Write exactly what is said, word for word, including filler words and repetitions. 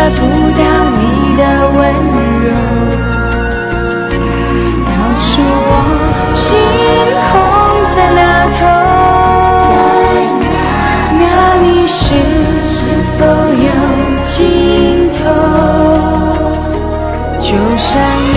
不到你的温柔，告诉我星空在哪头，那里是否有尽头，就像